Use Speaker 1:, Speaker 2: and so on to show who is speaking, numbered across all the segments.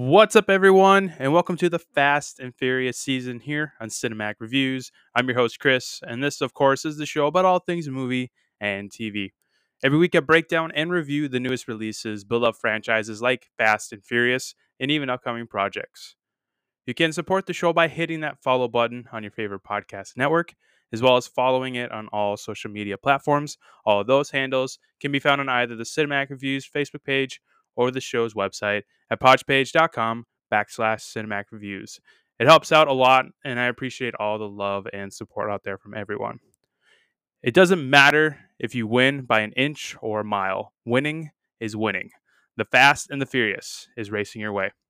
Speaker 1: What's up, everyone, and welcome to the Fast and Furious season here on Cinematic Reviews. I'm your host, Chris, and this, of course, is the show about all things movie and TV. Every week, I break down and review the newest releases, build up franchises like Fast and Furious, and even upcoming projects. You can support the show by hitting that follow button on your favorite podcast network, as well as following it on all social media platforms. All of those handles can be found on either the Cinematic Reviews Facebook page or the show's website at podpage.com/cinematic reviews. It helps out a lot, and I appreciate all the love and support out there from everyone. It doesn't matter if you win by an inch or a mile, winning is winning. The Fast and the Furious is racing your way.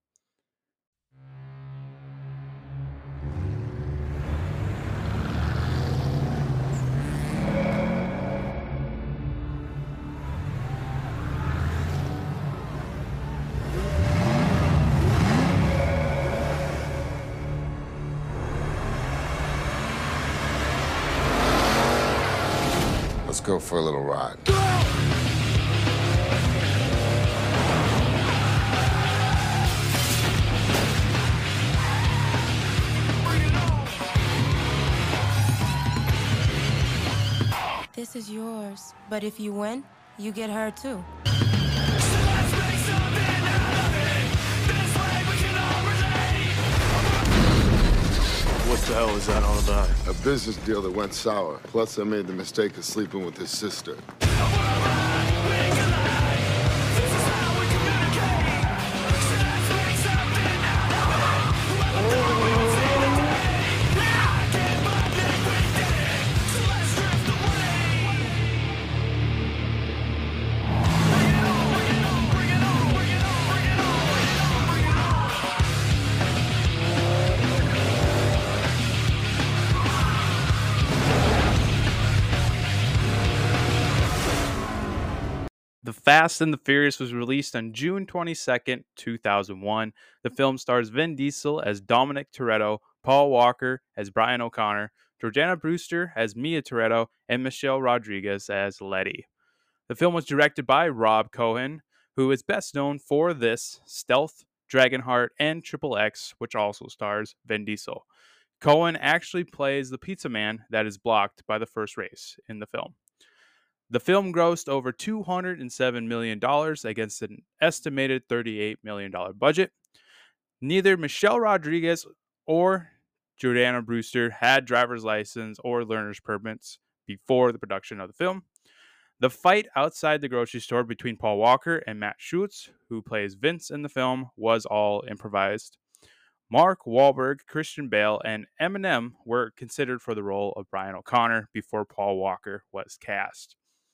Speaker 2: Let's go for a little ride.
Speaker 3: This is yours, but if you win, you get her too.
Speaker 1: What the hell is that all about?
Speaker 2: A business deal that went sour. Plus, I made the mistake of sleeping with his sister.
Speaker 1: The Fast and the Furious was released on June 22nd, 2001. The film stars Vin Diesel as Dominic Toretto, Paul Walker as Brian O'Connor, Jordana Brewster as Mia Toretto, and Michelle Rodriguez as Letty. The film was directed by Rob Cohen, who is best known for this, Stealth, Dragonheart, and Triple X, which also stars Vin Diesel. Cohen actually plays the pizza man that is blocked by the first race in the film. The film grossed over $207 million against an estimated $38 million budget. Neither Michelle Rodriguez or Jordana Brewster had driver's license or learner's permits before the production of the film. The fight outside the grocery store between Paul Walker and Matt Schutz, who plays Vince in the film, was all improvised. Mark Wahlberg, Christian Bale, and Eminem were considered for the role of Brian O'Connor before Paul Walker was cast.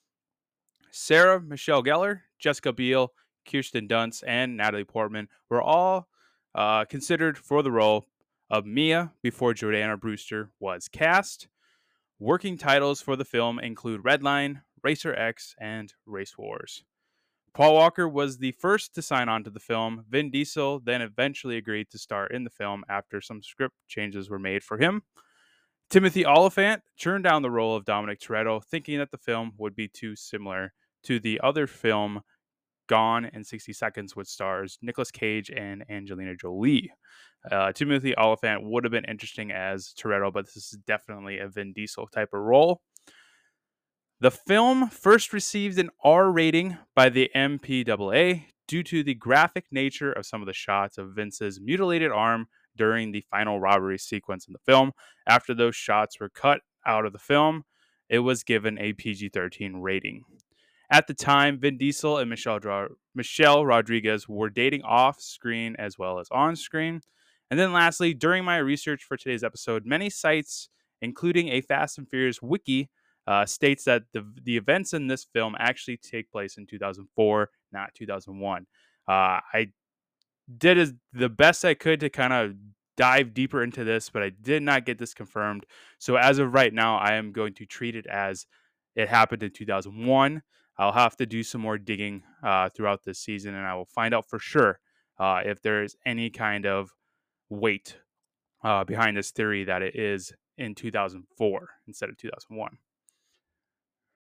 Speaker 1: Sarah Michelle Gellar, Jessica Biel, Kirsten Dunst, and Natalie Portman were all considered for the role of Mia before Jordana Brewster was cast. Working titles for the film include Redline, Racer X, and Race Wars. Paul Walker was the first to sign on to the film. Vin Diesel then eventually agreed to star in the film after some script changes were made for him. Timothy Olyphant turned down the role of Dominic Toretto, thinking that the film would be too similar to the other film Gone in 60 Seconds, which stars Nicolas Cage and Angelina Jolie. Timothy Olyphant would have been interesting as Toretto, but this is definitely a Vin Diesel type of role. The film first received an R rating by the MPAA due to the graphic nature of some of the shots of Vince's mutilated arm during the final robbery sequence in the film. After those shots were cut out of the film, it was given a PG-13 rating. At the time, Vin Diesel and Michelle Rodriguez were dating off screen as well as on screen. And then lastly, during my research for today's episode, many sites, including a Fast and Furious wiki, states that the events in this film actually take place in 2004, not 2001. I did the best I could to kind of dive deeper into this, but I did not get this confirmed. So as of right now, I am going to treat it as it happened in 2001. I'll have to do some more digging throughout this season, and I will find out for sure if there is any kind of weight behind this theory that it is in 2004 instead of 2001.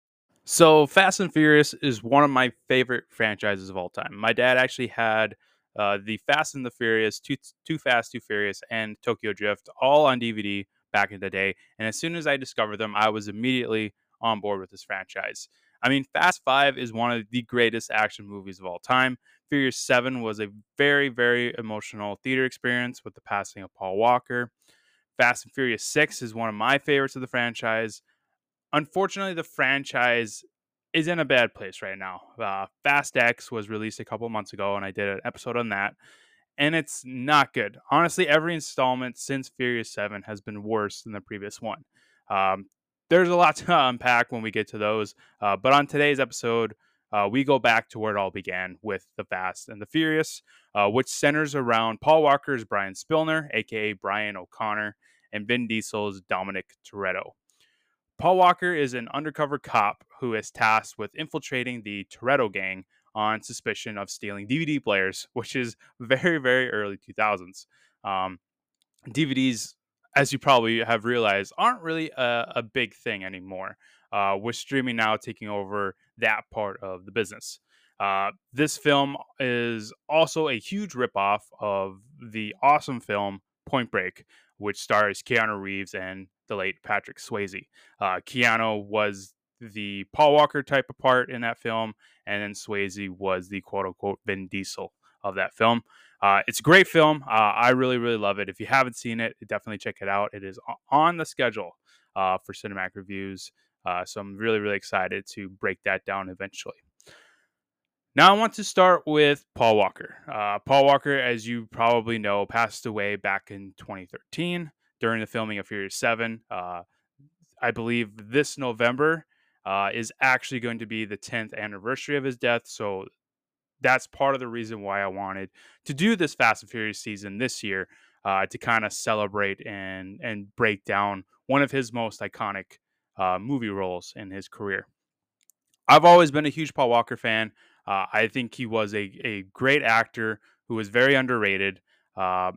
Speaker 1: So Fast and Furious is one of my favorite franchises of all time. My dad actually had the Fast and the Furious, Too Fast, Too Furious, and Tokyo Drift, all on DVD back in the day. And as soon as I discovered them, I was immediately on board with this franchise. I mean, Fast 5 is one of the greatest action movies of all time. Furious 7 was a very, very emotional theater experience with the passing of Paul Walker. Fast and Furious 6 is one of my favorites of the franchise. Unfortunately, the franchise is in a bad place right now. Fast X was released a couple months ago, and I did an episode on that, and it's not good. Honestly, every installment since Furious 7 has been worse than the previous one. Um, there's a lot to unpack when we get to those, but on today's episode, we go back to where it all began with The Fast and the Furious, which centers around Paul Walker's Brian Spillner, aka Brian O'Connor, and Vin Diesel's Dominic Toretto. Paul Walker is an undercover cop who is tasked with infiltrating the Toretto gang on suspicion of stealing DVD players, which is very, very early 2000s. Um, DVDs, as you probably have realized, aren't really a big thing anymore, with streaming now taking over that part of the business. This film is also a huge ripoff of the awesome film Point Break, which stars Keanu Reeves and the late Patrick Swayze. Keanu was the Paul Walker type of part in that film, and then Swayze was the quote unquote Vin Diesel of that film. It's a great film. I really, really love it. If you haven't seen it, definitely check it out. It is on the schedule for Cinematic Reviews. So I'm really, really excited to break that down eventually. Now I want to start with Paul Walker. Paul Walker, as you probably know, passed away back in 2013 during the filming of Furious 7. I believe this November is actually going to be the 10th anniversary of his death. So that's part of the reason why I wanted to do this Fast and Furious season this year, to kind of celebrate and break down one of his most iconic movie roles in his career. I've always been a huge Paul Walker fan. I think he was a great actor who was very underrated. Uh,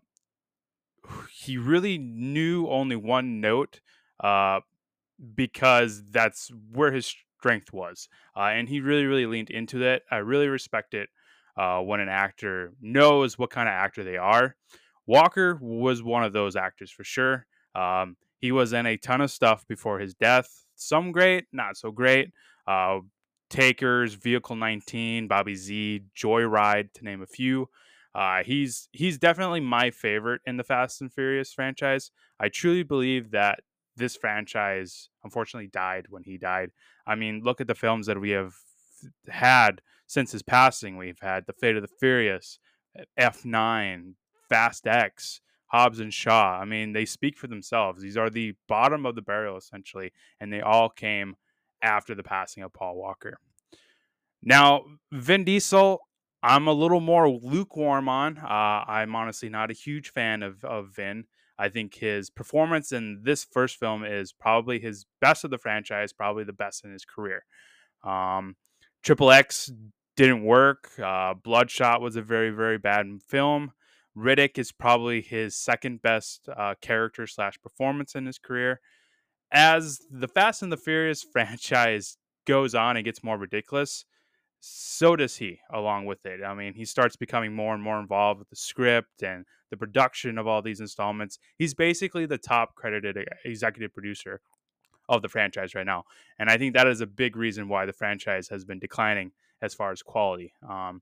Speaker 1: he really knew only one note, uh, because that's where his strength was. And he really, really leaned into that. I really respect it when an actor knows what kind of actor they are. Walker was one of those actors for sure. He was in a ton of stuff before his death. Some great, not so great. Uh, Takers, Vehicle 19, Bobby Z, Joyride, to name a few. He's definitely my favorite in the Fast and Furious franchise. I truly believe that this franchise unfortunately died when he died. I mean, look at the films that we have had since his passing. We've had The Fate of the Furious, F9, Fast X, Hobbs and Shaw. I mean, they speak for themselves. These are the bottom of the barrel, essentially, and they all came after the passing of Paul Walker. Now, Vin Diesel, I'm a little more lukewarm on. I'm honestly not a huge fan of Vin. I think his performance in this first film is probably his best of the franchise, probably the best in his career. Um, Triple X didn't work. Bloodshot was a very, very bad film. Riddick is probably his second best character slash performance in his career. As the Fast and the Furious franchise goes on and gets more ridiculous, so does he along with it. I mean, he starts becoming more and more involved with the script and the production of all these installments. He's basically the top credited executive producer of the franchise right now. And I think that is a big reason why the franchise has been declining as far as quality.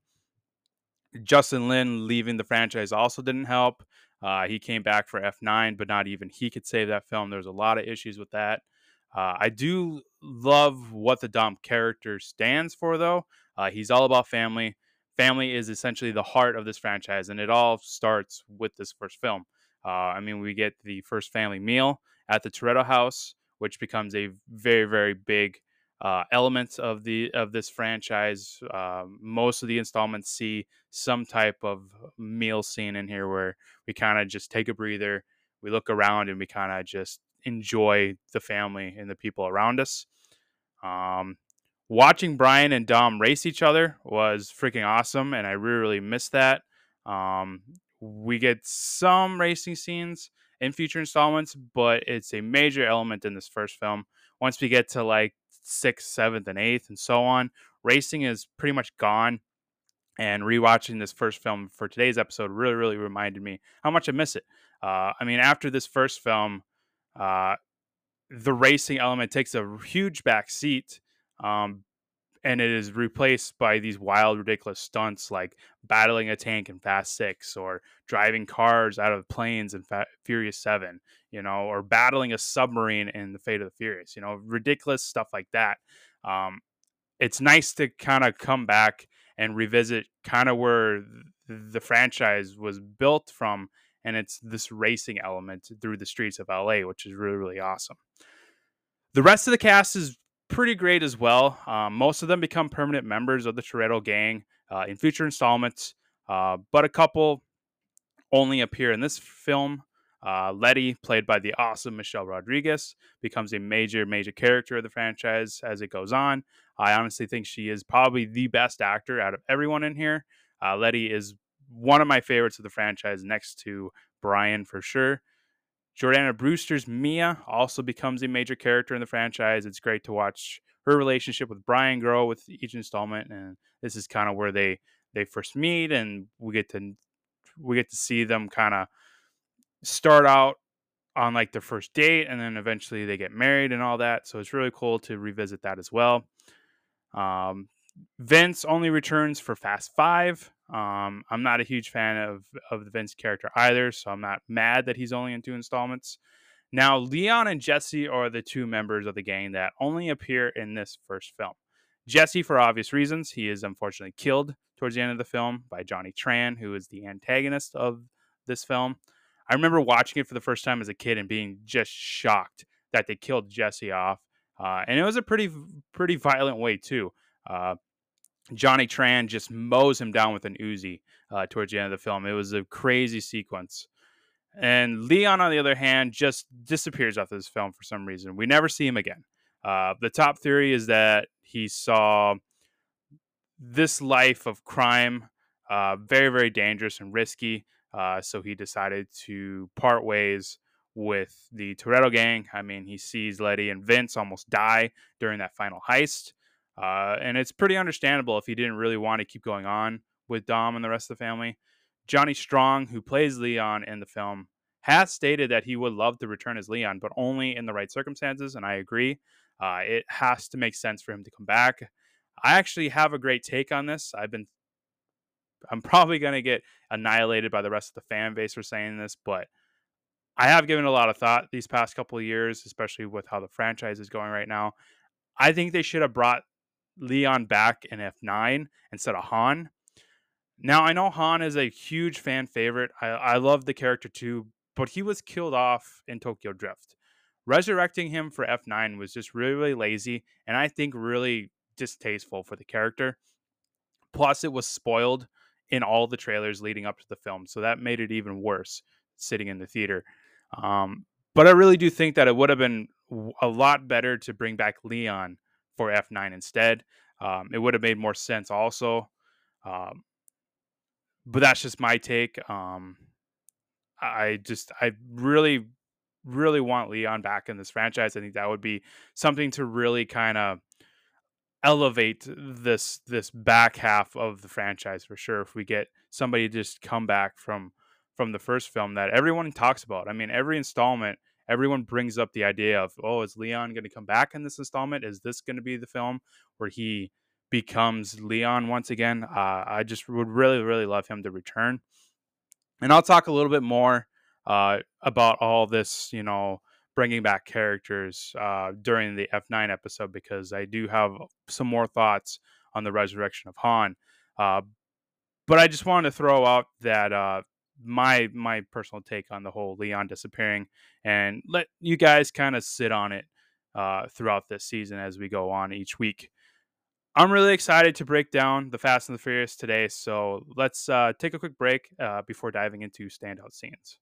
Speaker 1: Justin Lin leaving the franchise also didn't help. He came back for F9, but not even he could save that film. There's a lot of issues with that. I do love what the Dom character stands for, though. He's all about family. Family is essentially the heart of this franchise, and it all starts with this first film. I mean, we get the first family meal at the Toretto house, which becomes a very, very big elements of this franchise. Most of the installments see some type of meal scene in here where we kind of just take a breather, we look around, and we kind of just enjoy the family and the people around us. Um, Watching Brian and Dom race each other was freaking awesome, and I really, really missed that. Um, we get some racing scenes in future installments, but it's a major element in this first film. Once we get to like sixth, seventh, and eighth, and so on, racing is pretty much gone. And rewatching this first film for today's episode really, really reminded me how much I miss it. I mean, after this first film, uh, the racing element takes a huge back seat, um, and it is replaced by these wild, ridiculous stunts like battling a tank in Fast Six, or driving cars out of planes in Furious Seven, or battling a submarine in The Fate of the Furious. Ridiculous stuff like that. Um, it's nice to kind of come back and revisit kind of where the franchise was built from, and it's this racing element through the streets of LA, which is really, really awesome. The rest of the cast is pretty great as well. Most of them become permanent members of the Toretto gang in future installments, but a couple only appear in this film. Letty, played by the awesome Michelle Rodriguez, becomes a major, major character of the franchise as it goes on. I honestly think she is probably the best actor out of everyone in here. Letty is one of my favorites of the franchise, next to Brian for sure. Jordana Brewster's Mia also becomes a major character in the franchise. It's great to watch her relationship with Brian grow with each installment, and this is kind of where they first meet, and we get to see them kind of start out on like their first date, and then eventually they get married and all that. So it's really cool to revisit that as well. Vince only returns for Fast Five. I'm not a huge fan of the Vince character either, so I'm not mad that he's only in 2 installments. Now, Leon and Jesse are the 2 members of the gang that only appear in this first film. Jesse, for obvious reasons, he is unfortunately killed towards the end of the film by Johnny Tran, who is the antagonist of this film. I remember watching it for the first time as a kid and being just shocked that they killed Jesse off, and it was a pretty violent way too. Johnny Tran just mows him down with an Uzi towards the end of the film. It was a crazy sequence. And Leon, on the other hand, just disappears after this film for some reason. We never see him again. The top theory is that he saw this life of crime very, very dangerous and risky. So he decided to part ways with the Toretto gang. I mean, he sees Letty and Vince almost die during that final heist. And it's pretty understandable if he didn't really want to keep going on with Dom and the rest of the family. Johnny Strong, who plays Leon in the film, has stated that he would love to return as Leon, but only in the right circumstances, and I agree. It has to make sense for him to come back. I actually have a great take on this. I'm probably going to get annihilated by the rest of the fan base for saying this, but I have given a lot of thought these past couple of years, especially with how the franchise is going right now. I think they should have brought Leon back in F9 instead of Han. Now, I know Han is a huge fan favorite. I love the character too, but he was killed off in Tokyo Drift. Resurrecting him for F9 was just really, really lazy, and I think really distasteful for the character. Plus, it was spoiled in all the trailers leading up to the film, so that made it even worse sitting in the theater. But I really do think that it would have been a lot better to bring back Leon for F9 instead. It would have made more sense also. But that's just my take. I really, really want Leon back in this franchise. I think that would be something to really kind of elevate this back half of the franchise for sure. If we get somebody just come back from the first film that everyone talks about. I mean, every installment, everyone brings up the idea of, oh, is Leon going to come back in this installment? Is this going to be the film where he becomes Leon once again? I just would really, really love him to return. And I'll talk a little bit more about all this, bringing back characters during the F9 episode, because I do have some more thoughts on the resurrection of Han. But I just wanted to throw out that my personal take on the whole Leon disappearing, and let you guys kind of sit on it throughout this season as we go on each week. I'm really excited to break down the Fast and the Furious today, so let's take a quick break before diving into standout scenes.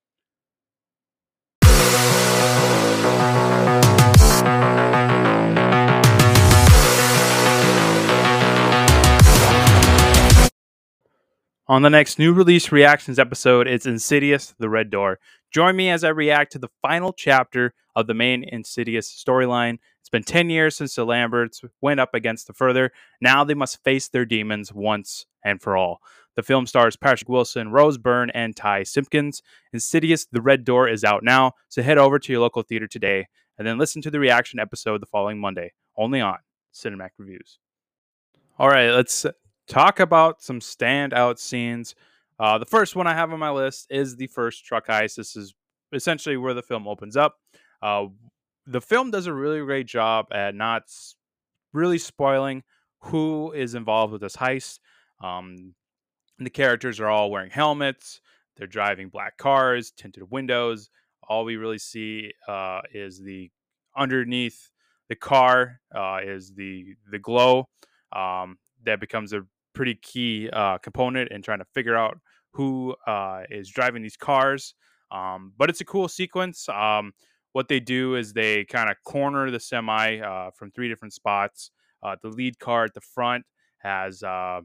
Speaker 1: On the next new release reactions episode, it's Insidious: The Red Door. Join me as I react to the final chapter of the main Insidious storyline. It's It's been 10 years since the Lamberts went up against the Further. Now they must face their demons once and for all. The film stars Patrick Wilson, Rose Byrne, and Ty Simpkins. Insidious: The Red Door is out now, so head over to your local theater today and then listen to the reaction episode the following Monday, only on Cinematic Reviews. All right, let's talk about some standout scenes. The first one I have on my list is the first truck heist. This is essentially where the film opens up. Uh, the film does a really great job at not really spoiling who is involved with this heist. Um, the characters are all wearing helmets. They're driving black cars, tinted windows. All we really see is the underneath the car is the glow. That becomes a pretty key component in trying to figure out who is driving these cars. But it's a cool sequence. What they do is they kind of corner the semi from three different spots. The lead car at the front has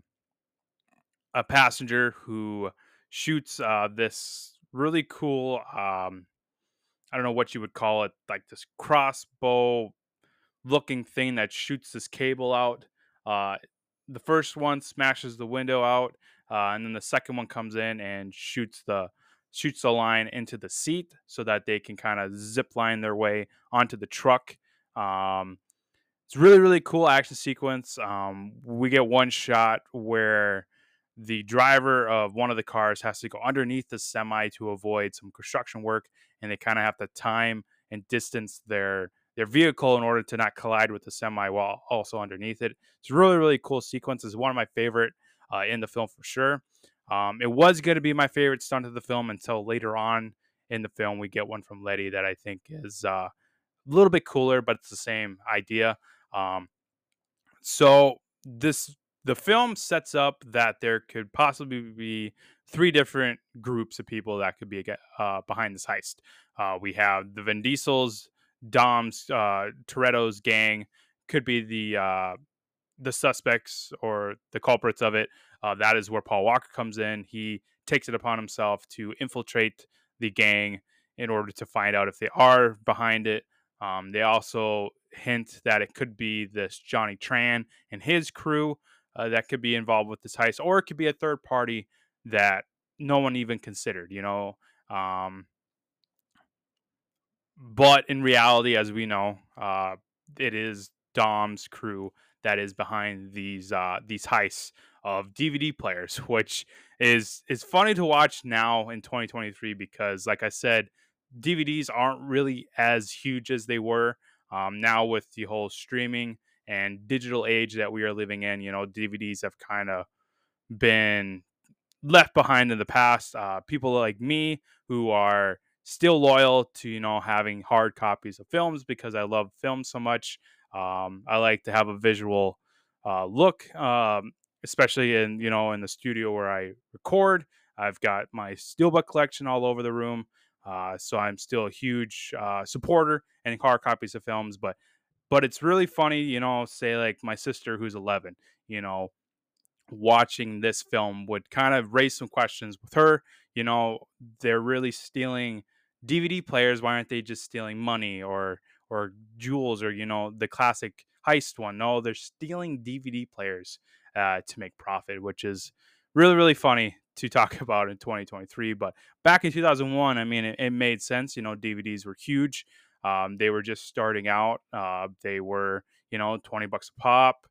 Speaker 1: a passenger who shoots this really cool I don't know what you would call it, like this crossbow looking thing that shoots this cable out. uh the first one smashes the window out, and then the second one comes in and shoots the line into the seat so that they can kind of zip line their way onto the truck. It's really, really cool action sequence. We get one shot where the driver of one of the cars has to go underneath the semi to avoid some construction work, and they kind of have to time and distance their vehicle in order to not collide with the semi while also underneath it. It's a really, really cool sequence. It's one of my favorite in the film for sure. It was going to be my favorite stunt of the film until later on in the film we get one from Letty that I think is a little bit cooler, but it's the same idea. Um, so this the film sets up that there could possibly be three different groups of people that could be behind this heist. We have the Vin Diesel's, Dom's, Toretto's gang could be the suspects or the culprits of it. That is where Paul Walker comes in. He takes it upon himself to infiltrate the gang in order to find out if they are behind it. They also hint that it could be this Johnny Tran and his crew that could be involved with this heist, or it could be a third party that no one even considered, you know. Um, but in reality, as we know, it is Dom's crew that is behind these heists of DVD players, which is funny to watch now in 2023 because, like I said, DVDs aren't really as huge as they were. Now with the whole streaming and digital age that we are living in, you know, DVDs have kind of been left behind in the past. People like me who are still loyal to, you know, having hard copies of films because I love film so much. I like to have a visual look, especially in, you know, in the studio where I record. I've got my steelbook collection all over the room, so I'm still a huge supporter and hard copies of films. But it's really funny, you know. Say like my sister who's 11, you know, watching this film would kind of raise some questions with her. You know, they're really stealing DVD players. Why aren't they just stealing money or jewels or, you know, the classic heist one? No, they're stealing DVD players to make profit, which is really, really funny to talk about in 2023. But back in 2001, I mean, it made sense. You know, DVDs were huge. They were just starting out. They were, you know, $20 a pop.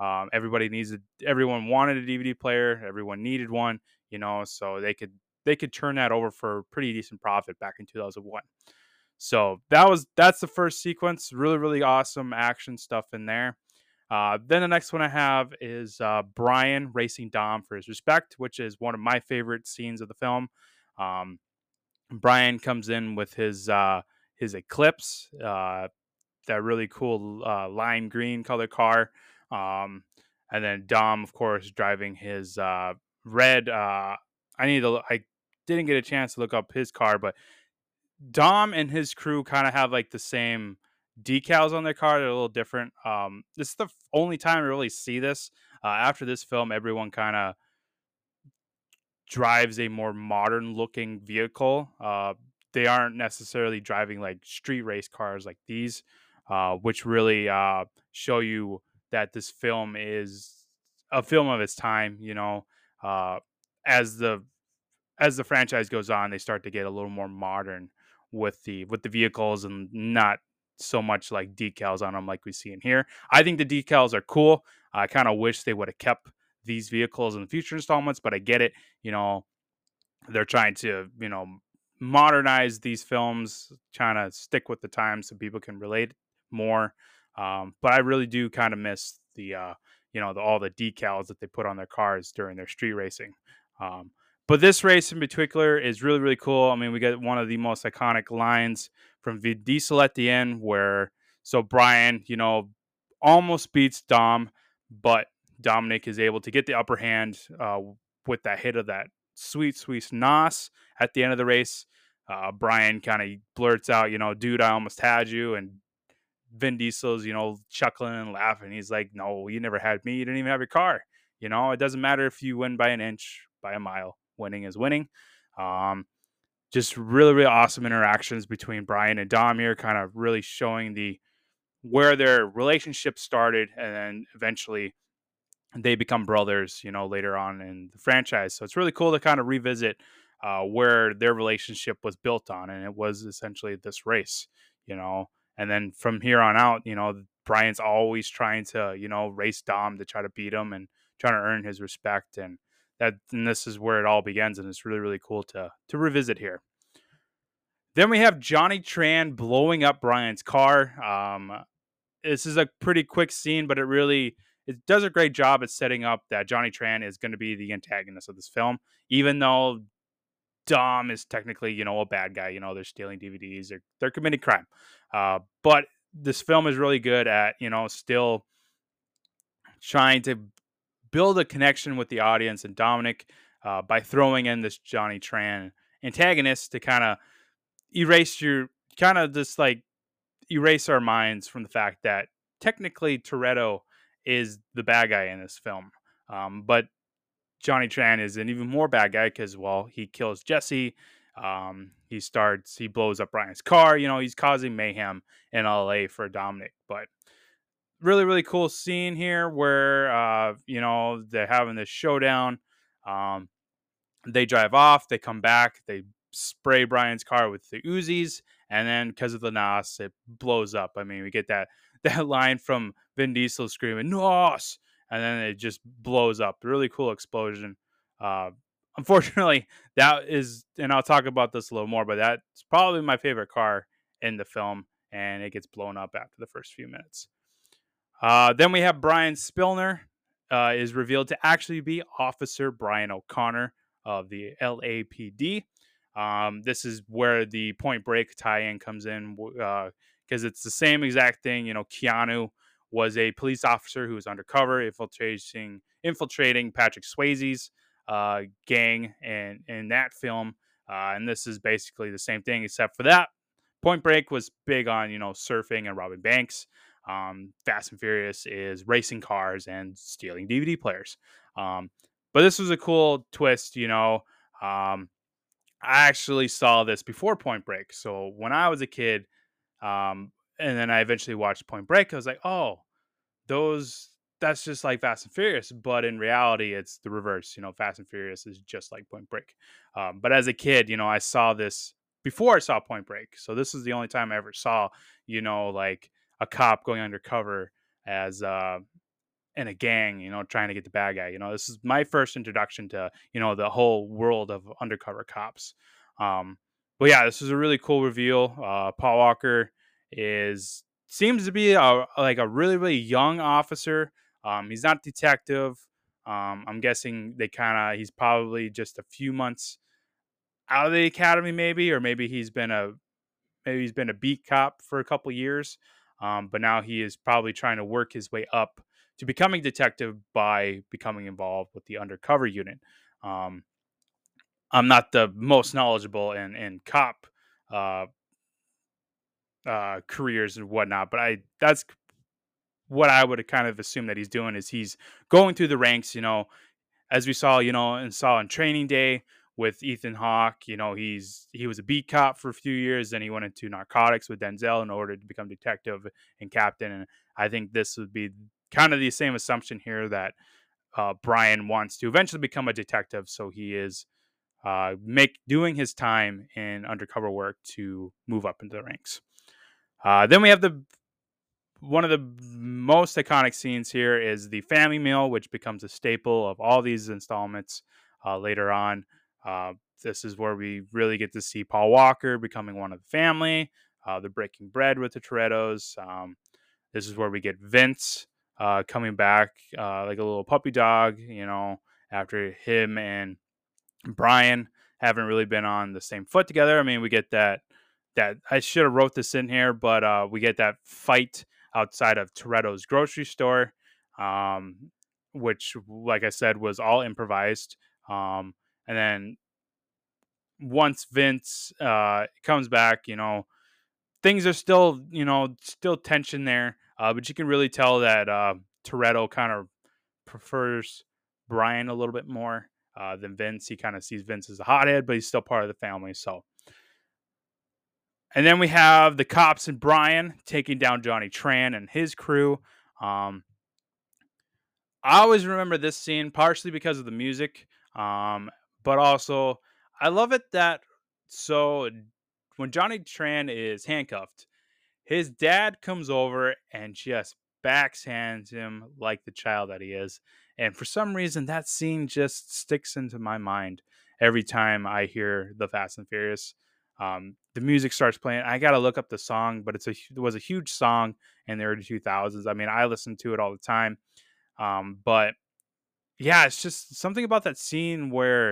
Speaker 1: Everyone wanted a DVD player. Everyone needed one, you know, so they could turn that over for pretty decent profit back in 2001. So that's the first sequence. Really, really awesome action stuff in there. Then the next one I have is Brian racing Dom for his respect, which is one of my favorite scenes of the film. Um, Brian comes in with his Eclipse, that really cool lime green color car. Um, and then Dom, of course, driving his red. I didn't get a chance to look up his car, but Dom and his crew kind of have like the same decals on their car. They're a little different. This is the only time I really see this. After this film, everyone kind of drives a more modern looking vehicle. They aren't necessarily driving like street race cars like these. which really show you that this film is a film of its time. Uh, as the franchise goes on, they start to get a little more modern with the vehicles and not so much like decals on them like we see in here. I think the decals are cool. I kind of wish they would have kept these vehicles in the future installments, but I get it. They're trying to modernize these films, trying to stick with the times so people can relate more. But I really do kind of miss all the decals that they put on their cars during their street racing. um, but this race in particular is really, really cool. I mean, we get one of the most iconic lines from Vin Diesel at the end, where so Brian almost beats Dom, but Dominic is able to get the upper hand with that hit of that sweet, sweet nos at the end of the race. Brian kind of blurts out, dude, I almost had you. And Vin Diesel's, chuckling and laughing. He's like, no, you never had me. You didn't even have your car. It doesn't matter if you win by an inch, by a mile. Winning is winning. Um, just really, really awesome interactions between Brian and Dom here, kind of really showing where their relationship started, and then eventually they become brothers, later on in the franchise. So it's really cool to kind of revisit where their relationship was built on, and it was essentially this race, you know. And then from here on out, Brian's always trying to, race Dom to try to beat him and trying to earn his respect, and this is where it all begins, and it's really, really cool to revisit here. Then we have Johnny Tran blowing up Brian's car. This is a pretty quick scene, but it does a great job at setting up that Johnny Tran is going to be the antagonist of this film, even though Dom is technically, a bad guy. They're stealing DVDs, they're committing crime. But this film is really good at, still trying to build a connection with the audience and Dominic by throwing in this Johnny Tran antagonist to kind of erase erase our minds from the fact that technically Toretto is the bad guy in this film. But Johnny Tran is an even more bad guy because, well, he kills Jesse. He blows up Brian's car. He's causing mayhem in LA for Dominic. But really, really cool scene here where, they're having this showdown. They drive off, they come back, they spray Brian's car with the Uzis, and then because of the NOS, it blows up. I mean, we get that line from Vin Diesel screaming "NOS," and then it just blows up. Really cool explosion. Unfortunately, that is, and I'll talk about this a little more, but that's probably my favorite car in the film, and it gets blown up after the first few minutes. Then we have Brian Spillner is revealed to actually be Officer Brian O'Connor of the LAPD. This is where the Point Break tie-in comes in, because it's the same exact thing. Keanu was a police officer who was undercover infiltrating Patrick Swayze's gang in that film, and this is basically the same thing, except for that Point Break was big on surfing and robbing banks. Fast and Furious is racing cars and stealing DVD players. But this was a cool twist. I actually saw this before Point Break. So when I was a kid, and then I eventually watched Point Break, I was like, oh, that's just like Fast and Furious. But in reality, it's the reverse. Fast and Furious is just like Point Break. But as a kid, I saw this before I saw Point Break. So this is the only time I ever saw, like a cop going undercover as in a gang, trying to get the bad guy. This is my first introduction to, the whole world of undercover cops. But yeah, this is a really cool reveal. Paul Walker seems to be a really, really young officer. He's not a detective. I'm guessing he's probably just a few months out of the academy, or maybe he's been a beat cop for a couple years. But now he is probably trying to work his way up to becoming detective by becoming involved with the undercover unit. I'm not the most knowledgeable in cop careers and whatnot, but that's what I would kind of assume that he's doing, is he's going through the ranks, as we saw, and saw in Training Day, with Ethan Hawke. He was a beat cop for a few years, then he went into narcotics with Denzel in order to become detective and captain. And I think this would be kind of the same assumption here, that Brian wants to eventually become a detective, so he is doing his time in undercover work to move up into the ranks. Then we have one of the most iconic scenes here is the family meal, which becomes a staple of all these installments later on. Uh, this is where we really get to see Paul Walker becoming one of the family. They're breaking bread with the Torettos. This is where we get Vince coming back like a little puppy dog, after him and Brian haven't really been on the same foot together. I mean, we get that I should have wrote this in here, but we get that fight outside of Toretto's grocery store, um, which, like I said, was all improvised. And then once Vince comes back, things are still, still tension there, but you can really tell that Toretto kind of prefers Brian a little bit more than Vince. He kind of sees Vince as a hothead, but he's still part of the family. So, and then we have the cops and Brian taking down Johnny Tran and his crew. Um, I always remember this scene partially because of the music, but also I love it that so when Johnny Tran is handcuffed, his dad comes over and just backhands him like the child that he is. And for some reason, that scene just sticks into my mind every time I hear the Fast and Furious. The music starts playing. I got to look up the song, but it was a huge song in the early 2000s. I mean, I listened to it all the time. But yeah, it's just something about that scene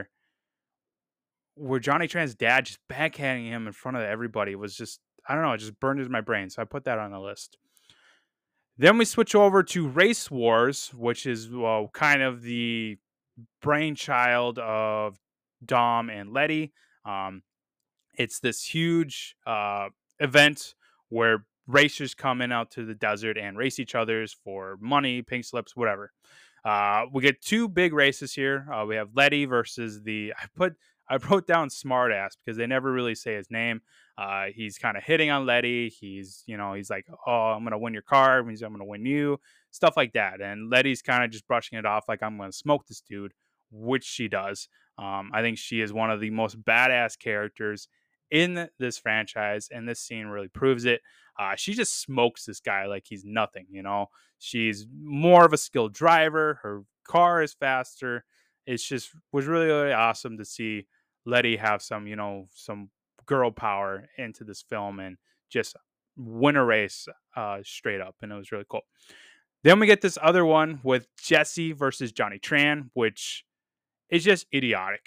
Speaker 1: where Johnny Tran's dad just backhanding him in front of everybody was just, I don't know, it just burned into my brain. So I put that on the list. Then we switch over to Race Wars, which is kind of the brainchild of Dom and Letty. Um, it's this huge event where racers come in out to the desert and race each other's for money, pink slips, whatever. We get two big races here. We have Letty versus I wrote down Smartass because they never really say his name. He's kind of hitting on Letty. He's like, oh, I'm gonna win your car. I'm gonna win you, stuff like that. And Letty's kind of just brushing it off like, I'm gonna smoke this dude, which she does. I think she is one of the most badass characters in this franchise, and this scene really proves it. She just smokes this guy like he's nothing. She's more of a skilled driver. Her car is faster. It's just was really, really awesome to see Letty have some girl power into this film and just win a race straight up. And it was really cool. Then we get this other one with Jesse versus Johnny Tran, which is just idiotic.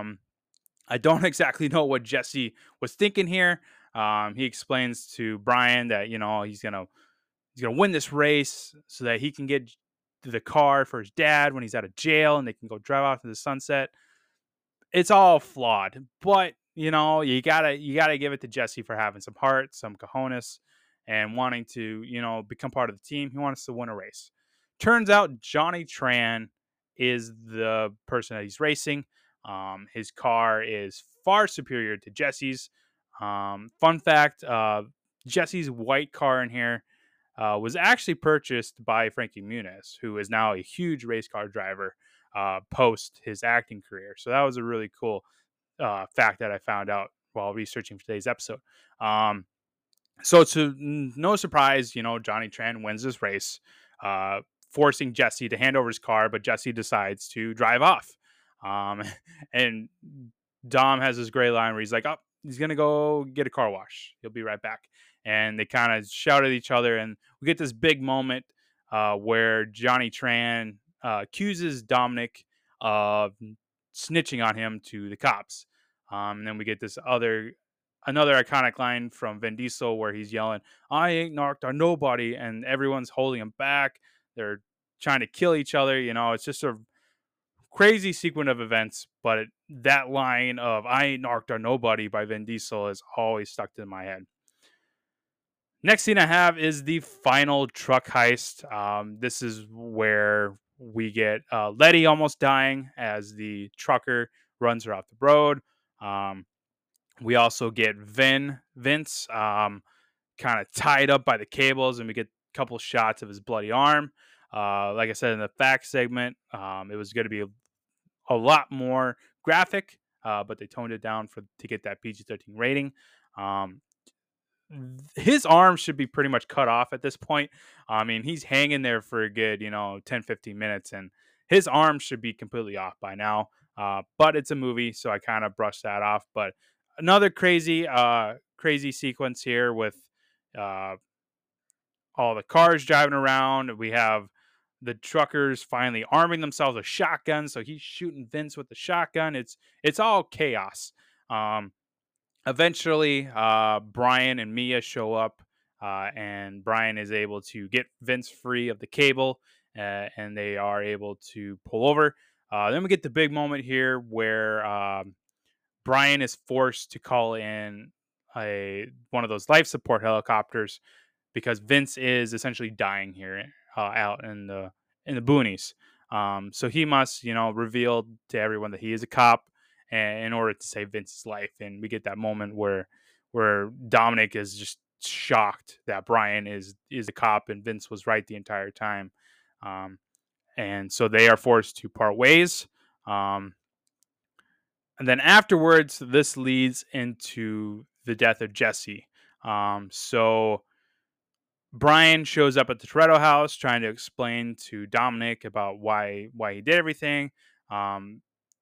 Speaker 1: I don't exactly know what Jesse was thinking here. He explains to Brian that he's gonna win this race so that he can get the car for his dad when he's out of jail, and they can go drive off to the sunset. It's all flawed, but you gotta give it to Jesse for having some heart, some cojones, and wanting to become part of the team. He wants to win a race. Turns out Johnny Tran is the person that he's racing. His car is far superior to Jesse's. Fun fact: Jesse's white car in here was actually purchased by Frankie Muniz, who is now a huge race car driver post his acting career. So that was a really cool fact that I found out while researching for today's episode. So to no surprise, Johnny Tran wins this race, forcing Jesse to hand over his car, but Jesse decides to drive off. And Dom has this great line where he's like, oh, he's going to go get a car wash. He'll be right back. And they kind of shout at each other. And we get this big moment where Johnny Tran accuses Dominic of snitching on him to the cops. And then we get another iconic line from Vin Diesel where he's yelling, I ain't knocked on nobody. And everyone's holding him back. They're trying to kill each other. It's just a crazy sequence of events. But that line of I ain't knocked on nobody by Vin Diesel is always stuck in my head. Next scene I have is the final truck heist. This is where we get Letty almost dying as the trucker runs her off the road. We also get Vince, kind of tied up by the cables, and we get a couple shots of his bloody arm. Like I said in the fact segment, it was going to be a lot more graphic, but they toned it down to get that PG-13 rating. Um, his arm should be pretty much cut off at this point. I mean, he's hanging there for a good, 10, 15 minutes, and his arm should be completely off by now. But it's a movie, so I kind of brushed that off. But another crazy sequence here with uh, all the cars driving around. We have the truckers finally arming themselves with shotguns, so he's shooting Vince with the shotgun. It's all chaos. Um, Eventually, Brian and Mia show up, and Brian is able to get Vince free of the cable, and they are able to pull over. Then we get the big moment here where Brian is forced to call in one of those life support helicopters because Vince is essentially dying here out in the boonies. So he must, reveal to everyone that he is a cop in order to save Vince's life. And we get that moment where Dominic is just shocked that Brian is a cop and Vince was right the entire time. Um, and so they are forced to part ways. Um, and then afterwards, this leads into the death of Jesse. So Brian shows up at the Toretto house trying to explain to Dominic about why he did everything. Um,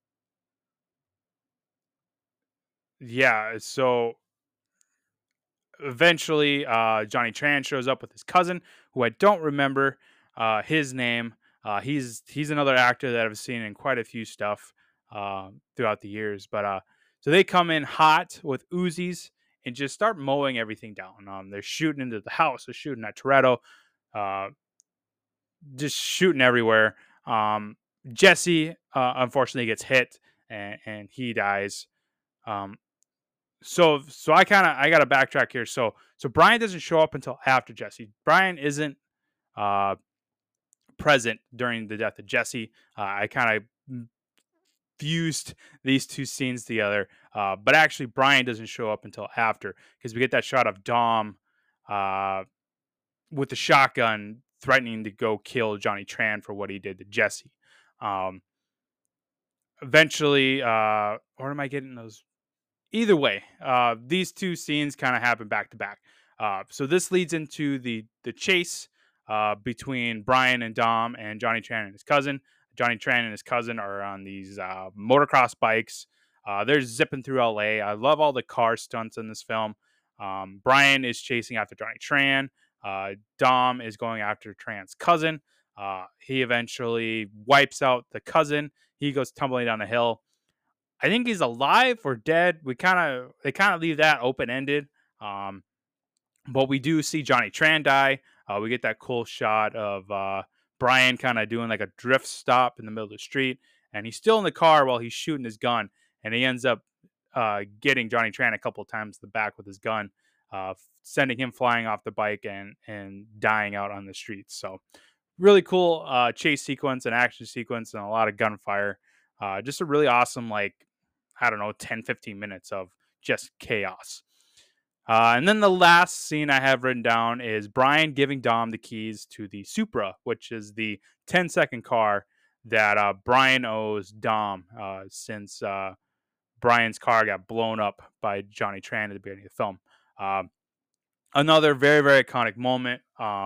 Speaker 1: so eventually Johnny Tran shows up with his cousin, who I don't remember his name. He's another actor that I've seen in quite a few stuff throughout the years. But so they come in hot with Uzis and just start mowing everything down. They're shooting into the house. They're shooting at Toretto. Uh, just shooting everywhere. Jesse unfortunately gets hit and he dies. Um, so I gotta backtrack here. So Brian doesn't show up until after Jesse. Brian isn't uh, present during the death of Jesse. I kind of fused these two scenes together, but actually Brian doesn't show up until after because we get that shot of Dom with the shotgun threatening to go kill Johnny Tran for what he did to Jesse. Um, Eventually, or am I getting those? Either way, these two scenes kind of happen back to back. So this leads into the chase between Brian and Dom and Johnny Tran and his cousin. Johnny Tran and his cousin are on these motocross bikes. They're zipping through LA. I love all the car stunts in this film. Brian is chasing after Johnny Tran. Dom is going after Tran's cousin. He eventually wipes out the cousin. He goes tumbling down a hill. I think he's alive or dead. They kind of leave that open ended. But we do see Johnny Tran die. We get that cool shot of Brian kind of doing like a drift stop in the middle of the street, and he's still in the car while he's shooting his gun, and he ends up getting Johnny Tran a couple of times in the back with his gun, sending him flying off the bike and dying out on the streets. So really cool chase sequence and action sequence and a lot of gunfire. Just a really awesome, like, I don't know, 10, 15 minutes of just chaos. And then the last scene I have written down is Brian giving Dom the keys to the Supra, which is the 10-second car that Brian owes Dom since Brian's car got blown up by Johnny Tran at the beginning of the film. Another very, very iconic moment.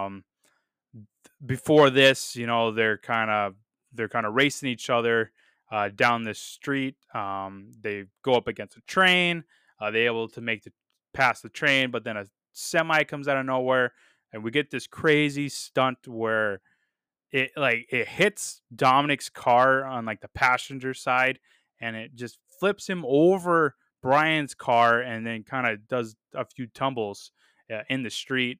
Speaker 1: Before this, they're kind of racing each other down this street. They go up against a train. They're able to past the train, but then a semi comes out of nowhere, and we get this crazy stunt where it hits Dominic's car on like the passenger side, and it just flips him over Brian's car, and then kind of does a few tumbles in the street.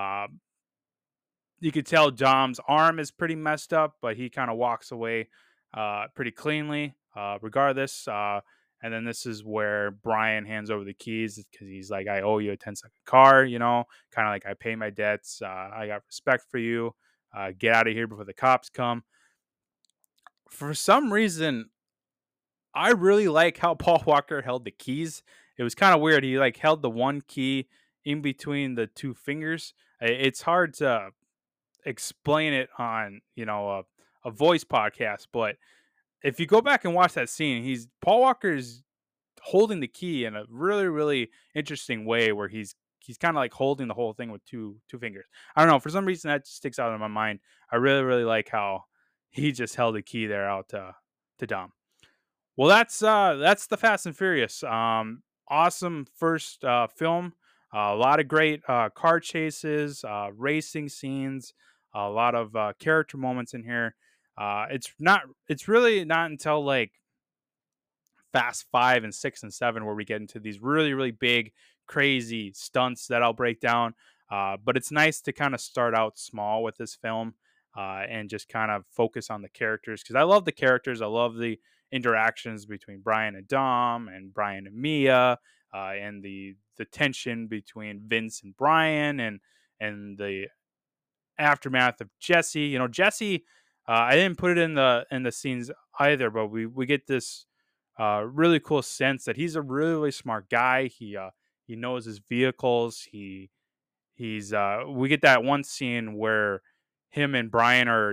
Speaker 1: You could tell Dom's arm is pretty messed up, but he kind of walks away pretty cleanly, regardless. And then this is where Brian hands over the keys because he's like, I owe you a 10-second car, kind of like I pay my debts. I got respect for you. Get out of here before the cops come. For some reason, I really like how Paul Walker held the keys. It was kind of weird. He like held the one key in between the two fingers. It's hard to explain it on a voice podcast, but if you go back and watch that scene, he's Paul Walker's holding the key in a really really interesting way where he's kind of like holding the whole thing with two fingers. I don't know, for some reason that sticks out in my mind. I really really like how he just held the key there out to Dom. Well, that's the Fast and Furious. Awesome first film. A lot of great car chases, racing scenes, a lot of character moments in here. It's really not until like Fast 5 and 6 and 7 where we get into these really really big crazy stunts that I'll break down. But it's nice to kind of start out small with this film and just kind of focus on the characters because I love the characters. I love the interactions between Brian and Dom and Brian and Mia and the tension between Vince and Brian and the aftermath of Jesse. You know, Jesse. I didn't put it in the scenes either, but we get this really cool sense that he's a really, really smart guy. He knows his vehicles. He's we get that one scene where him and Brian are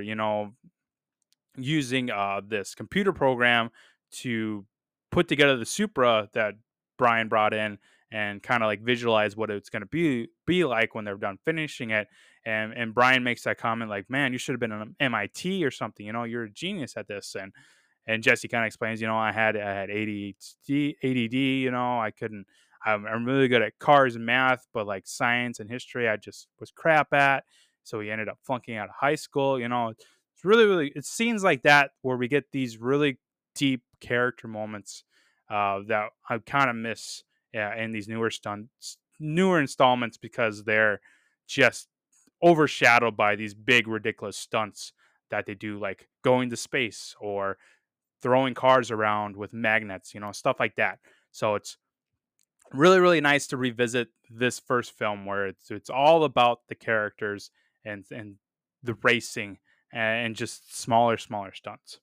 Speaker 1: using this computer program to put together the Supra that Brian brought in and kind of like visualize what it's going to be like when they're done finishing it. And Brian makes that comment like, "Man, you should have been an MIT or something. You know, you're a genius at this." And Jesse kind of explains, I had ADD. You know, I couldn't. I'm really good at cars and math, but like science and history, I just was crap at. So he ended up flunking out of high school. You know, it's really, really. It's scenes like that where we get these really deep character moments that I kind of miss in these newer installments because they're just overshadowed by these big ridiculous stunts that they do, like going to space or throwing cars around with magnets, stuff like that. So it's really really nice to revisit this first film where it's all about the characters and the racing and just smaller stunts.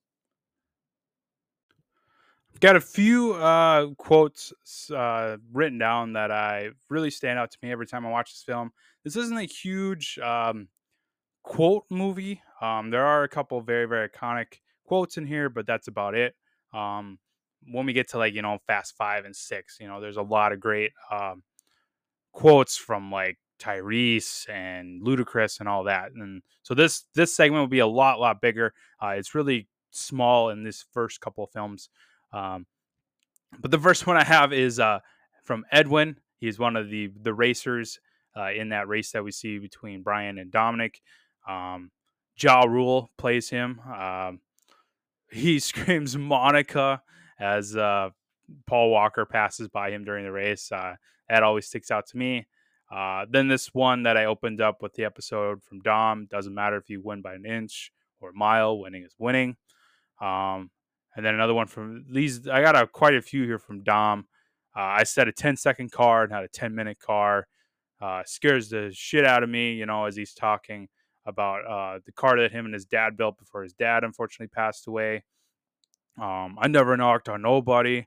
Speaker 1: Got a few quotes written down that I really stand out to me every time I watch this film. This isn't a huge quote movie. There are a couple very very iconic quotes in here, but that's about it. Um, when we get to like Fast 5 and 6, there's a lot of great quotes from like Tyrese and Ludacris and all that. And so this segment will be a lot bigger. It's really small in this first couple of films. Um, but the first one I have is from Edwin. He's one of the racers in that race that we see between Brian and Dominic. Ja Rule plays him. He screams Monica as Paul Walker passes by him during the race. That always sticks out to me. Then this one that I opened up with the episode from Dom, doesn't matter if you win by an inch or a mile, winning is winning. And then another one from these, I got quite a few here from Dom. I said a 10-second car, not a 10-minute car. Scares the shit out of me, as he's talking about the car that him and his dad built before his dad unfortunately passed away. I never knocked on nobody.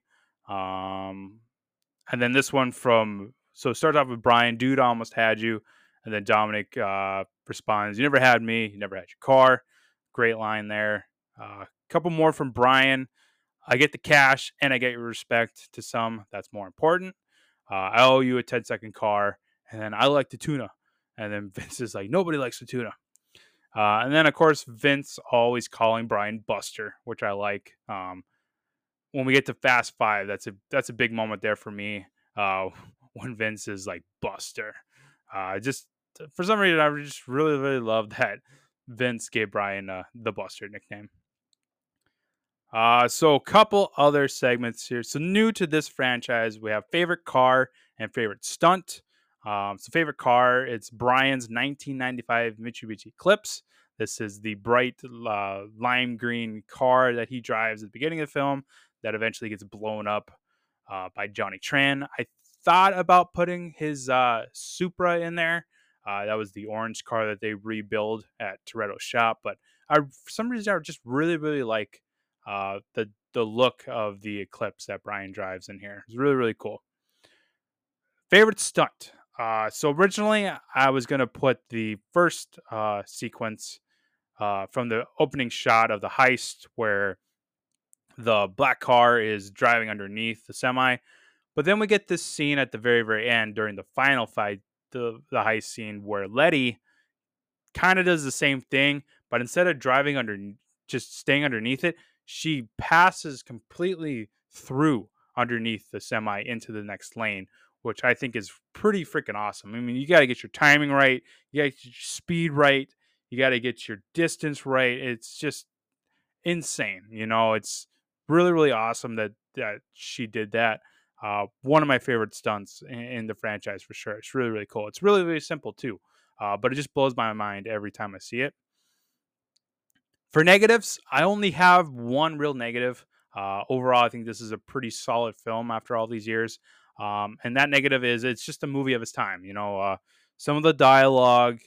Speaker 1: And then this one so it starts off with Brian, dude, I almost had you. And then Dominic responds, you never had me, you never had your car. Great line there. A couple more from Brian. I get the cash and I get your respect. To some, that's more important. I owe you a 10-second car. And then I like the tuna. And then Vince is like, nobody likes the tuna. And then, of course, Vince always calling Brian Buster, which I like. When we get to Fast 5, that's a big moment there for me. When Vince is like Buster. Just for some reason, I just really, really love that Vince gave Brian the Buster nickname. So a couple other segments here. So new to this franchise, we have favorite car and favorite stunt. So favorite car, it's Brian's 1995 Mitsubishi Eclipse. This is the bright lime green car that he drives at the beginning of the film that eventually gets blown up by Johnny Tran. I thought about putting his Supra in there. That was the orange car that they rebuild at Toretto's shop. But for some reason, I just really, really like the look of the Eclipse that Brian drives in here. It's really, really cool. Favorite stunt. So originally I was gonna put the first sequence from the opening shot of the heist where the black car is driving underneath the semi. But then we get this scene at the very, very end during the final fight, the heist scene where Letty kind of does the same thing, but instead of driving under, just staying underneath it, she passes completely through underneath the semi into the next lane, which I think is pretty freaking awesome. I mean, you got to get your timing right, you got to get your speed right, you got to get your distance right. It's just insane. It's really, really awesome that she did that. One of my favorite stunts in the franchise for sure. It's really, really cool. It's really, really simple too, but it just blows my mind every time I see it. For negatives, I only have one real negative. Overall, I think this is a pretty solid film after all these years. And that negative is it's just a movie of its time. Some of the dialogue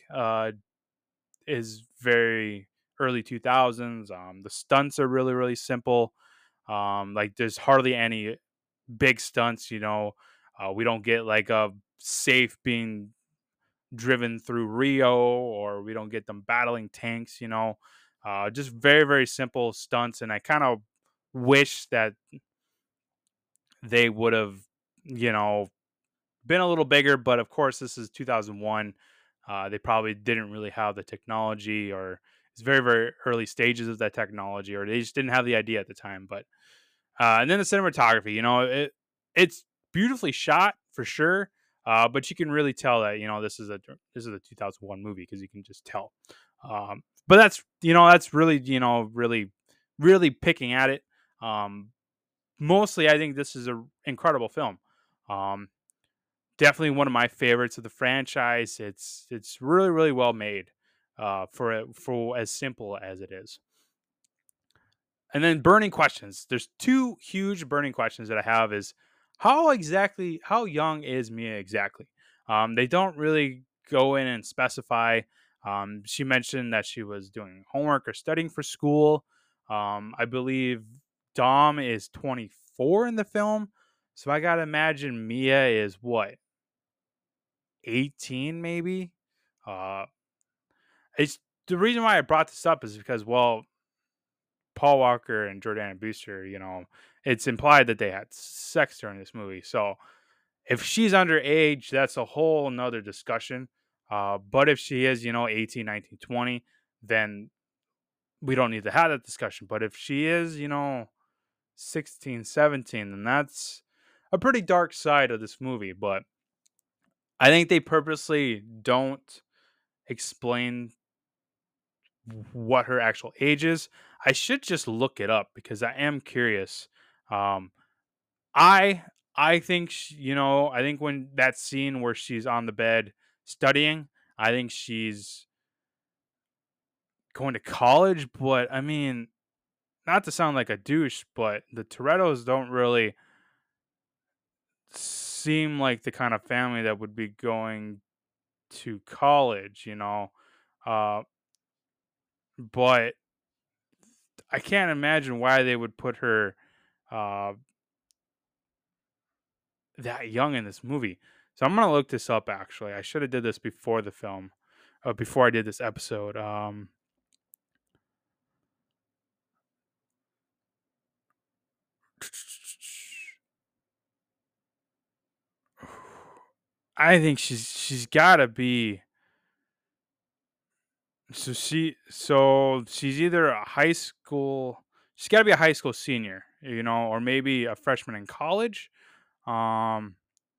Speaker 1: is very early 2000s. The stunts are really, really simple. Like there's hardly any big stunts. We don't get like a safe being driven through Rio, or we don't get them battling tanks. Just very, very simple stunts. And I kind of wish that they would have, you know, been a little bigger. But of course, this is 2001. They probably didn't really have the technology, or it's very, very early stages of that technology, or they just didn't have the idea at the time. But and then the cinematography, it's beautifully shot for sure. But you can really tell that this is a 2001 movie because you can just tell. But that's really really, really picking at it. Mostly, I think this is an incredible film. Um, Definitely one of my favorites of the franchise. It's really, really well made for as simple as it is. And then burning questions. There's two huge burning questions that I have is how young is Mia exactly? They don't really go in and specify. She mentioned that she was doing homework or studying for school. I believe Dom is 24 in the film. So I gotta imagine Mia is what, 18 maybe? Uh it's the reason why I brought this up is because, well, Paul Walker and Jordana Brewster, it's implied that they had sex during this movie. So if she's underage, that's a whole nother discussion. But if she is, 18, 19, 20, then we don't need to have that discussion. But if she is, 16, 17, then that's a pretty dark side of this movie. But I think they purposely don't explain what her actual age is. I should just look it up because I am curious. Um, I I think I think when that scene where she's on the bed studying, I think she's going to college. But I mean, not to sound like a douche, but the Torettos don't really seem like the kind of family that would be going to college. Uh, but I can't imagine why they would put her uh, that young in this movie. So I'm gonna look this up. Actually, I should have did this before the film, before I did this episode. I think she's gotta be. So she's either a high school. She's got to be a high school senior, or maybe a freshman in college. Um,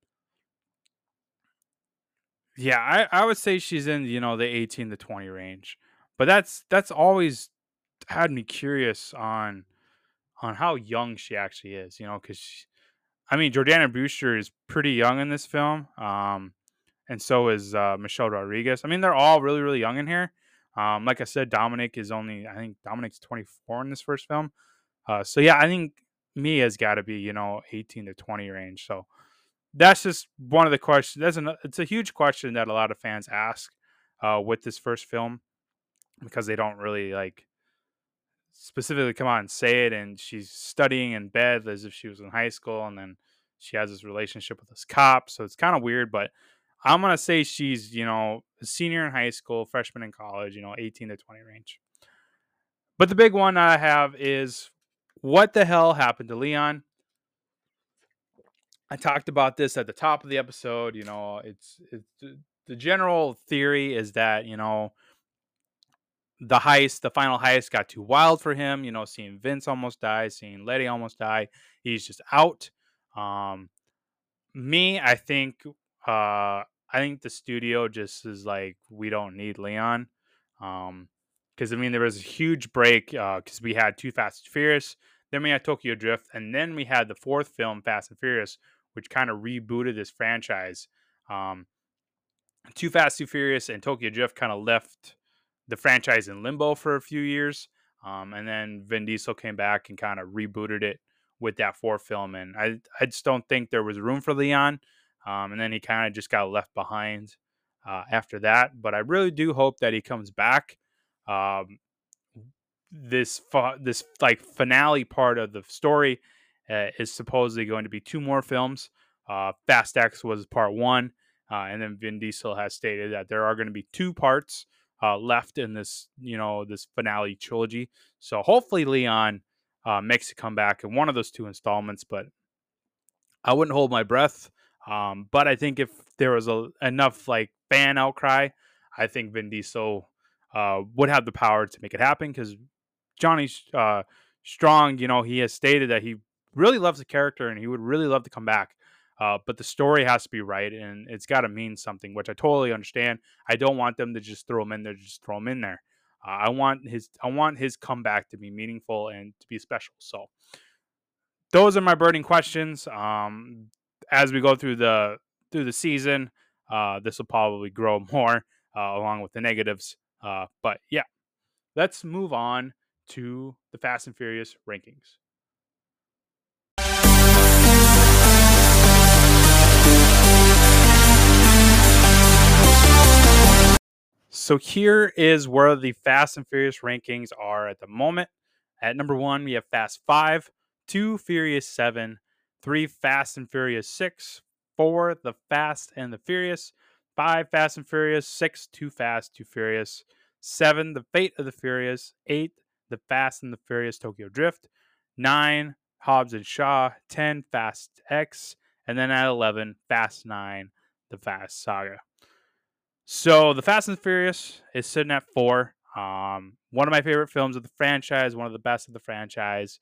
Speaker 1: yeah, I would say she's in the 18 to 20 range, but that's always had me curious on how young she actually is. Because I mean Jordana Brewster is pretty young in this film, and so is Michelle Rodriguez. I mean they're all really, really young in here. Like I said, I think Dominic's 24 in this first film. So yeah, I think Mia's got to be 18 to 20 range. So that's just one of the questions. It's a huge question that a lot of fans ask with this first film because they don't really like specifically come out and say it, and she's studying in bed as if she was in high school, and then she has this relationship with this cop. So it's kind of weird, but I'm gonna say she's, a senior in high school, freshman in college, 18 to 20 range. But the big one I have is, what the hell happened to Leon? I talked about this at the top of the episode. It's the general theory is that, the final heist got too wild for him. Seeing Vince almost die, seeing Letty almost die, he's just out. Um, I think, the studio just is like, we don't need Leon. Because there was a huge break, because we had Too Fast and Furious, then we had Tokyo Drift, and then we had the fourth film, Fast and Furious, which kind of rebooted this franchise. Um, Too Fast, Too Furious, and Tokyo Drift kind of left the franchise in limbo for a few years. And then Vin Diesel came back and kind of rebooted it with that fourth film. And I just don't think there was room for Leon. And then he kind of just got left behind after that. But I really do hope that he comes back. Um, this like finale part of the story is supposedly going to be two more films. Fast X was part one, and then Vin Diesel has stated that there are going to be two parts left in this, this finale trilogy. So hopefully Leon makes a comeback in one of those two installments, but I wouldn't hold my breath. But I think if there was enough like fan outcry, I think Vin Diesel would have the power to make it happen, because Johnny Strong, he has stated that he really loves the character and he would really love to come back. But the story has to be right, and it's got to mean something, which I totally understand. I don't want them to just throw him in there, just throw him in there. I want his comeback to be meaningful and to be special. So those are my burning questions. As we go through the season, this will probably grow more along with the negatives. But yeah, let's move on to the Fast and Furious rankings. So here is where the Fast and Furious rankings are at the moment. At number 1, we have Fast 5, 2 Furious 7, 3 Fast and Furious 6, 4 The Fast and the Furious, 5 Fast and Furious, 6 Too Fast, Too Furious, 7 The Fate of the Furious, 8 The Fast and the Furious Tokyo Drift, 9 Hobbs and Shaw, 10 Fast X, and then at 11 Fast 9 The Fast Saga. So the Fast and Furious is sitting at 4. One of my favorite films of the franchise, one of the best of the franchise.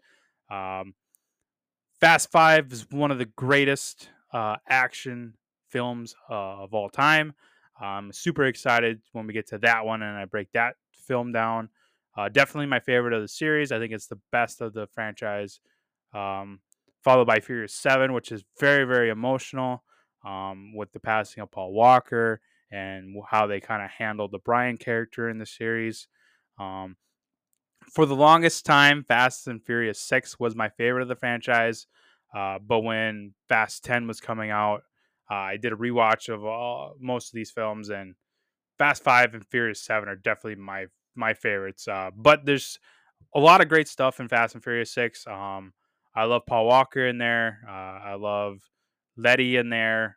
Speaker 1: Fast 5 is one of the greatest action films of all time. I'm super excited when we get to that one and I break that film down. Definitely my favorite of the series. I think it's the best of the franchise. Followed by Furious 7, which is very, very emotional, with the passing of Paul Walker and how they kind of handled the Brian character in the series. For the longest time, Fast and Furious 6 was my favorite of the franchise. But when Fast 10 was coming out, I did a rewatch of most of these films, and Fast 5 and Furious 7 are definitely my favorites. But there's a lot of great stuff in Fast and Furious 6. I love Paul Walker in there. I love Letty in there.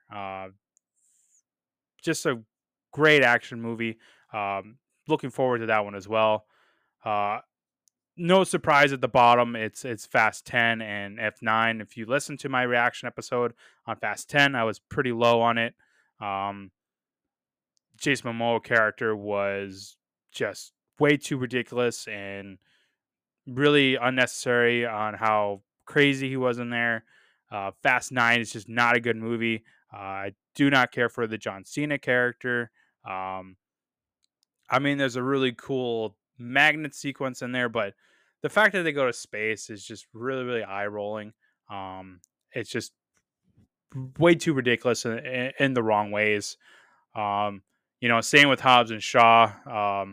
Speaker 1: Just a great action movie. Looking forward to that one as well. No surprise at the bottom. It's Fast 10 and F9. If you listen to my reaction episode on Fast 10, I was pretty low on it. Jason Momoa character was just way too ridiculous and really unnecessary on how crazy he was in there. Fast 9 is just not a good movie. I do not care for the John Cena character. There's a really cool magnet sequence in there, but the fact that they go to space is just really, really eye-rolling. It's just way too ridiculous in the wrong ways. Same with Hobbs and Shaw.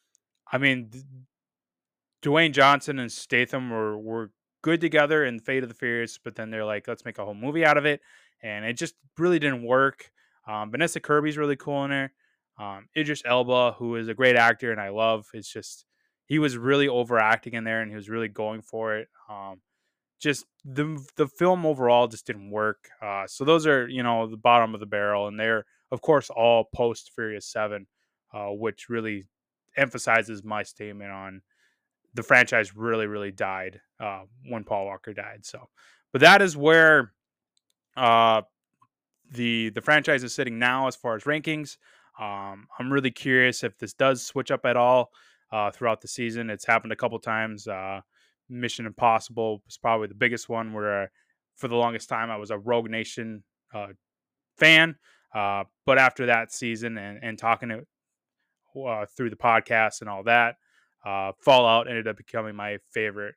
Speaker 1: Dwayne Johnson and Statham were good together in Fate of the Furious, but then they're like, let's make a whole movie out of it, and it just really didn't work. Vanessa Kirby's really cool in there. Idris Elba, who is a great actor and I love, it's just he was really overacting in there, and he was really going for it. Just the film overall just didn't work. So those are, the bottom of the barrel, and they're of course all post Furious 7, which really emphasizes my statement on the franchise really, really died when Paul Walker died. So, but that is where uh, the franchise is sitting now as far as rankings. I'm really curious if this does switch up at all throughout the season. It's happened a couple times. Mission Impossible was probably the biggest one where for the longest time I was a Rogue Nation fan. But after that season and talking to through the podcast and all that, Fallout ended up becoming my favorite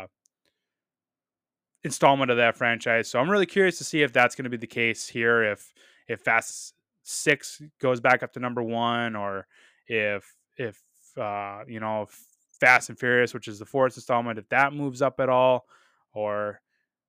Speaker 1: installment of that franchise. So I'm really curious to see if that's going to be the case here. If Fast 6 goes back up to number 1, or if Fast and Furious, which is the fourth installment, if that moves up at all, or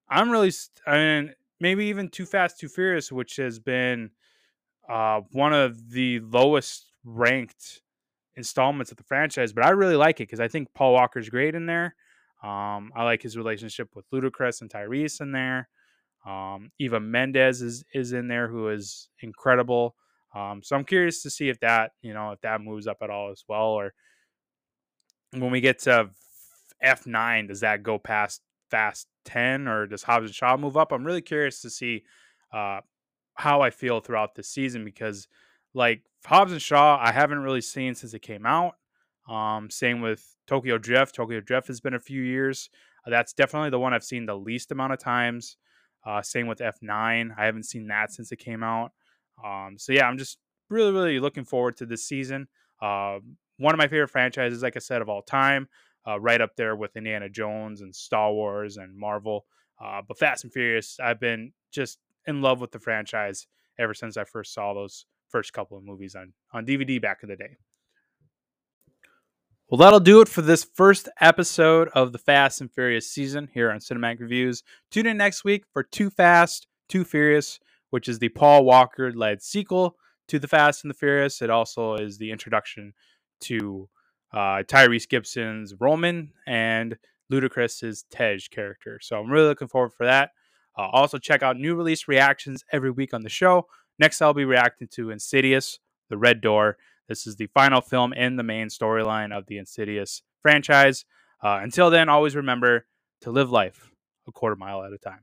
Speaker 1: I mean, maybe even Too Fast, Too Furious, which has been one of the lowest ranked installments of the franchise, but I really like it because I think Paul Walker's great in there. I like his relationship with Ludacris and Tyrese in there. Eva Mendes is in there, who is incredible. So I'm curious to see if that moves up at all as well, or when we get to F9, does that go past Fast 10, or does Hobbs and Shaw move up? I'm really curious to see uh, how I feel throughout the season, because like Hobbs and Shaw, I haven't really seen since it came out. Same with Tokyo Drift. Tokyo Drift has been a few years. That's definitely the one I've seen the least amount of times. Same with F9. I haven't seen that since it came out. So yeah, I'm just really, really looking forward to this season. One of my favorite franchises, like I said, of all time, right up there with Indiana Jones and Star Wars and Marvel. But Fast and Furious, I've been just in love with the franchise ever since I first saw those first couple of movies on DVD back in the day. Well, that'll do it for this first episode of the Fast and Furious season here on Cinematic Reviews. Tune in next week for Too Fast, Too Furious, which is the Paul Walker-led sequel to The Fast and the Furious. It also is the introduction to Tyrese Gibson's Roman and Ludacris's Tej character. So I'm really looking forward for that. Also, check out new release reactions every week on the show. Next, I'll be reacting to Insidious, The Red Door. This is the final film in the main storyline of the Insidious franchise. Until then, always remember to live life a quarter mile at a time.